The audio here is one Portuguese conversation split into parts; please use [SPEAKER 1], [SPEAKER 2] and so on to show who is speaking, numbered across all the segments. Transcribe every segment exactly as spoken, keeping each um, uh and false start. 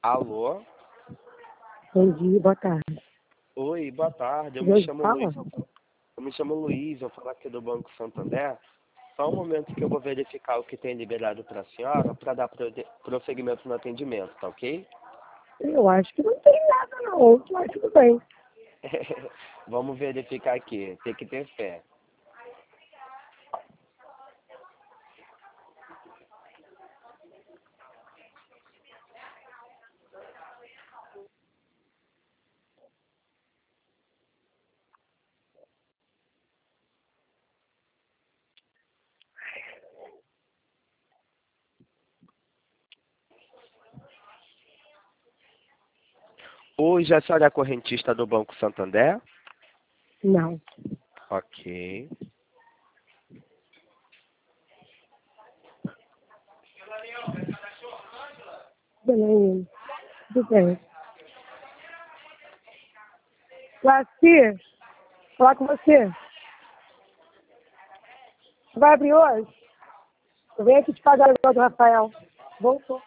[SPEAKER 1] Alô?
[SPEAKER 2] Bom dia, boa tarde.
[SPEAKER 1] Oi, boa tarde. Eu me
[SPEAKER 2] Deus
[SPEAKER 1] chamo
[SPEAKER 2] fala?
[SPEAKER 1] Luiz. Eu me chamo Luiz, eu falo aqui do Banco Santander. Só um momento que eu vou verificar o que tem liberado para a senhora para dar prode- prosseguimento no atendimento, tá ok?
[SPEAKER 2] Eu acho que não tem nada não, mas tudo bem.
[SPEAKER 1] Vamos verificar aqui. Tem que ter fé. Hoje a senhora é correntista do Banco Santander?
[SPEAKER 2] Não.
[SPEAKER 1] Ok.
[SPEAKER 2] Tudo bem, tudo bem. Laci, falar com você. Você vai abrir hoje? Eu venho aqui te pagar o negócio do Rafael. Voltou.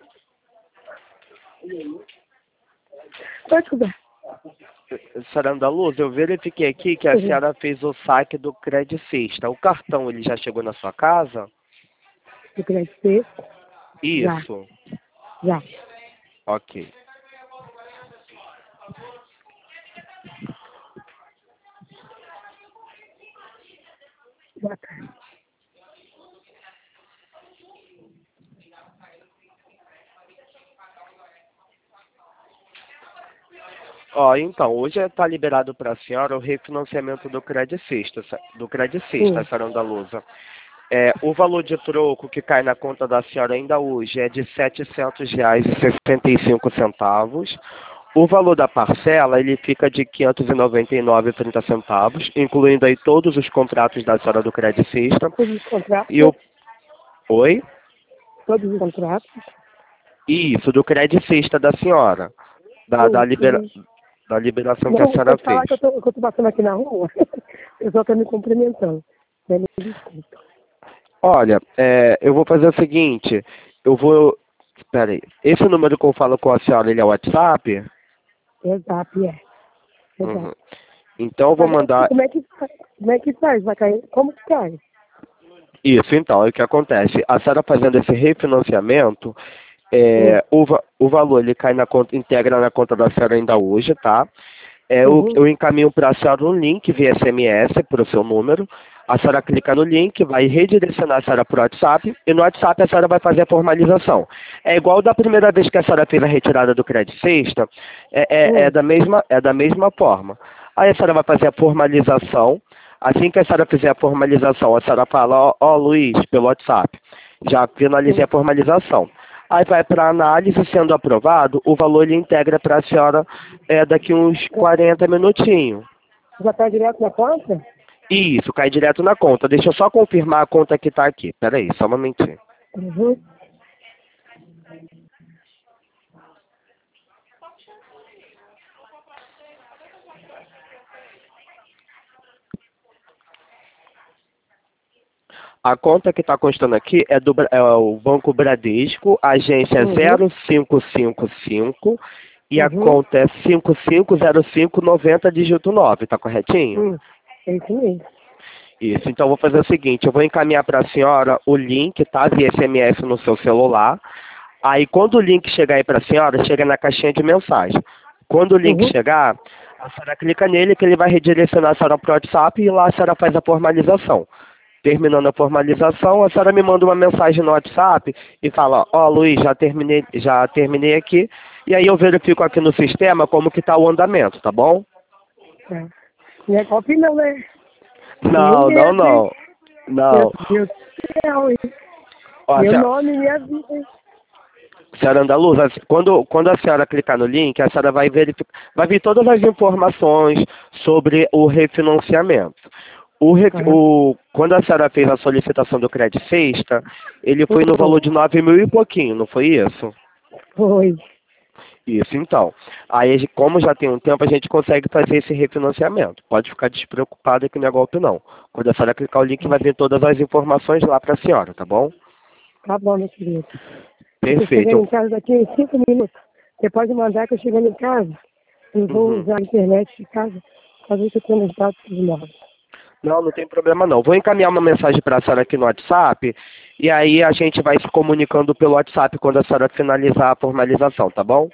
[SPEAKER 2] Pode cuidar.
[SPEAKER 1] Senhora da Luz, eu verifiquei aqui que a
[SPEAKER 2] Uhum.
[SPEAKER 1] senhora fez o saque do Credit Sexta. O cartão, ele já chegou na sua casa?
[SPEAKER 2] Eu queria dizer, já,
[SPEAKER 1] Isso.
[SPEAKER 2] já.
[SPEAKER 1] Ok.
[SPEAKER 2] Boa tarde.
[SPEAKER 1] Ó, então, hoje está liberado para a senhora o refinanciamento do Credit Sexta, do Credit Sexta,
[SPEAKER 2] Hum.
[SPEAKER 1] senhora Andaluza. É, o valor de troco que cai na conta da senhora ainda hoje é de setecentos reais e sessenta e cinco centavos. O valor da parcela, ele fica de quinhentos e noventa e nove reais e trinta centavos, incluindo aí todos os contratos da senhora do Credit Sexta.
[SPEAKER 2] Todos os contratos,
[SPEAKER 1] E o... Oi?
[SPEAKER 2] todos os contratos.
[SPEAKER 1] Isso, do Credit Sexta da senhora, da, da,
[SPEAKER 2] Sim,
[SPEAKER 1] libera...
[SPEAKER 2] sim.
[SPEAKER 1] da liberação que a
[SPEAKER 2] Não,
[SPEAKER 1] senhora
[SPEAKER 2] vou te
[SPEAKER 1] fez.
[SPEAKER 2] falar que eu tô, que eu tô passando aqui na rua. O pessoal tá me cumprimentando. Né, me desculpa.
[SPEAKER 1] Olha, é, eu vou fazer o seguinte, eu vou... Espera aí. Esse número que eu falo com a senhora, ele é o WhatsApp?
[SPEAKER 2] Exato, é.
[SPEAKER 1] Uhum.
[SPEAKER 2] Exato.
[SPEAKER 1] Então eu vou
[SPEAKER 2] Parece que
[SPEAKER 1] mandar...
[SPEAKER 2] como é que faz? Como é que faz? Vai cair? Como que cai?
[SPEAKER 1] Isso, então, é o que acontece. A senhora fazendo esse refinanciamento,
[SPEAKER 2] Hum.
[SPEAKER 1] é, o, va- o valor ele cai na conta, integra na conta da senhora ainda hoje, tá? É, eu,
[SPEAKER 2] Uhum.
[SPEAKER 1] eu encaminho para a senhora um link via S M S para o seu número. A senhora clica no link, vai redirecionar a senhora para o WhatsApp e no WhatsApp a senhora vai fazer a formalização. É igual da primeira vez que a senhora fez a retirada do crédito sexta, é, é, é
[SPEAKER 2] Hum.
[SPEAKER 1] da mesma, é da mesma forma. Aí a senhora vai fazer a formalização. Assim que a senhora fizer a formalização, a senhora fala, ó, ó Luiz, pelo WhatsApp, já finalizei
[SPEAKER 2] Hum.
[SPEAKER 1] a formalização. Aí vai para análise, sendo aprovado, o valor ele integra para a senhora é, daqui uns
[SPEAKER 2] Já,
[SPEAKER 1] quarenta minutinhos.
[SPEAKER 2] já tá direto na conta?
[SPEAKER 1] Isso, cai direto na conta. Deixa eu só confirmar a conta que está aqui. Pera aí, só um momentinho.
[SPEAKER 2] Uhum.
[SPEAKER 1] A conta que está constando aqui é do Bra- é o Banco Bradesco, agência
[SPEAKER 2] Uhum.
[SPEAKER 1] zero cinco cinco cinco e a
[SPEAKER 2] Uhum.
[SPEAKER 1] conta é cinco cinco zero cinco noventa dígito nove, tá corretinho?
[SPEAKER 2] Hum. É isso mesmo.
[SPEAKER 1] Isso, então eu vou fazer o seguinte, eu vou encaminhar para a senhora o link, tá, via S M S no seu celular. Aí quando o link chegar aí para a senhora, chega na caixinha de mensagem. Quando o link
[SPEAKER 2] Uhum.
[SPEAKER 1] chegar, a senhora clica nele que ele vai redirecionar a senhora para o WhatsApp e lá a senhora faz a formalização. Terminando a formalização, a senhora me manda uma mensagem no WhatsApp e fala, ó Luiz, já terminei, já terminei aqui, e aí eu verifico aqui no sistema como que está o andamento, tá bom?
[SPEAKER 2] Tá. Não é golpe não, né? Tenho
[SPEAKER 1] Não, não,
[SPEAKER 2] medo, hein?
[SPEAKER 1] não.
[SPEAKER 2] Meu
[SPEAKER 1] Não.
[SPEAKER 2] Deus do céu, hein?
[SPEAKER 1] Ó, a
[SPEAKER 2] Meu
[SPEAKER 1] senhora,
[SPEAKER 2] nome, minha vida, hein?
[SPEAKER 1] senhora Andaluza, quando, quando a senhora clicar no link, a senhora vai verificar, vai vir todas as informações sobre o refinanciamento. O, ref-
[SPEAKER 2] Aham.
[SPEAKER 1] o, quando a senhora fez a solicitação do Credit Sexta, ele foi no
[SPEAKER 2] Hum.
[SPEAKER 1] valor de nove mil e pouquinho, não foi isso?
[SPEAKER 2] Foi.
[SPEAKER 1] Isso, então. Aí, a gente- como já tem um tempo, a gente consegue fazer esse refinanciamento. Pode ficar despreocupada que não é golpe, não. Quando a senhora clicar o link, vai vir todas as informações lá para a senhora, tá bom?
[SPEAKER 2] Tá bom, meu querido. Eu tô chegando
[SPEAKER 1] Perfeito.
[SPEAKER 2] em casa daqui em cinco minutos. Você pode mandar que eu chegando em casa. Não vou
[SPEAKER 1] Uhum.
[SPEAKER 2] usar a internet de casa. Fazer que eu tenho os dados dos móveis.
[SPEAKER 1] Não, não tem problema não. Vou encaminhar uma mensagem para a senhora aqui no WhatsApp e aí a gente vai se comunicando pelo WhatsApp quando a senhora finalizar a formalização, tá bom?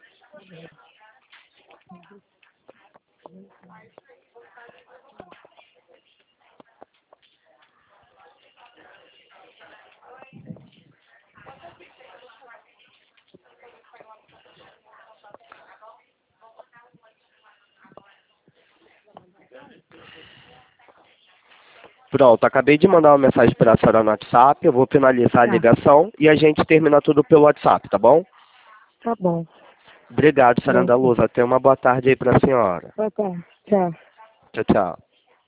[SPEAKER 1] Pronto, acabei de mandar uma mensagem para a senhora no WhatsApp, eu vou finalizar a
[SPEAKER 2] Tá.
[SPEAKER 1] ligação e a gente termina tudo pelo WhatsApp, tá bom?
[SPEAKER 2] Tá bom.
[SPEAKER 1] Obrigado, senhora
[SPEAKER 2] Bom,
[SPEAKER 1] Andaluz. Até uma boa tarde aí para a senhora.
[SPEAKER 2] boa tarde. Tchau.
[SPEAKER 1] Tchau, tchau.